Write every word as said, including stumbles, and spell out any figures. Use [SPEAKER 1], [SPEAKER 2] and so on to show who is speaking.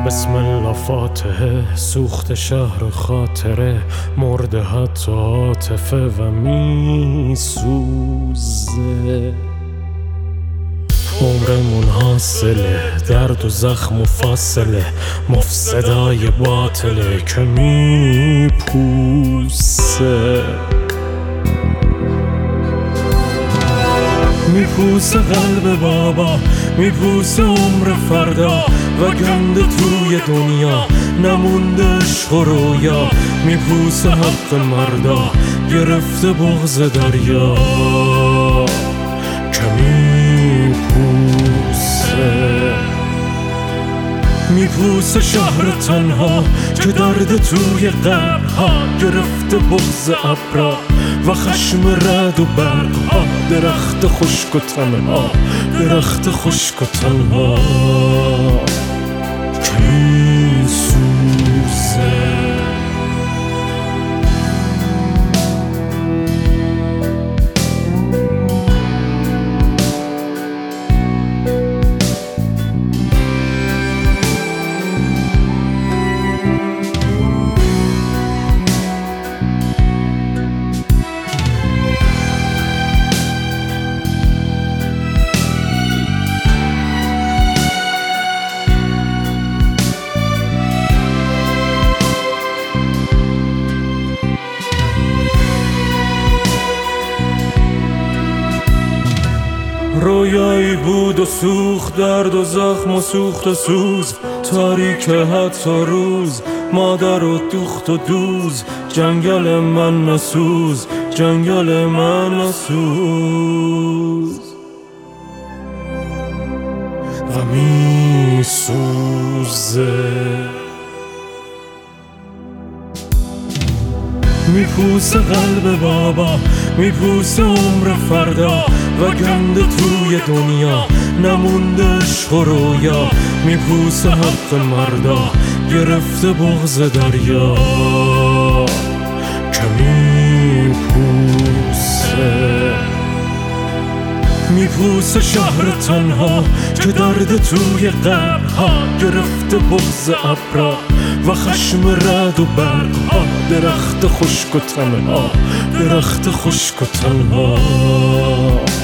[SPEAKER 1] بسم الله فاتحه، سوخت شهر خاطره، مرده حتی عاطفه و می سوزه. عمرمون حاصله، درد و زخم و فاصله، مفسدای باطله که می پوسه. میپوسه قلب بابا، میپوسه عمر فردا و گنده توی دنیا نمونده عشق و رویا. میپوسه حق مردا، گرفته بغض دریا که میپوسه. میپوسه شهر تنها که درد توی قبرها گرفته بغض ابرا و خشم رد و برقها. درخت خشک و تنها، درخت خشک و تنها که میسوزه. رویایی بود و سوخت، درد و زخم و سوخت و سوز، تاریک حتی روز، مادر و دوخت و دوز. جنگل من نسوز، جنگل من نسوز و می سوزه. میپوسه قلب بابا، میپوسه عمر فردا و گنده توی دنیا نمونده عشق و رویا. میپوسه حق مردا، گرفته بغض دریا که میپوسه. میپوسه شهر تنها که درد توی قبرها گرفته بغض ابرا و خشم رد و برقها. درخت خشک و تنها، درخت خشک و تنها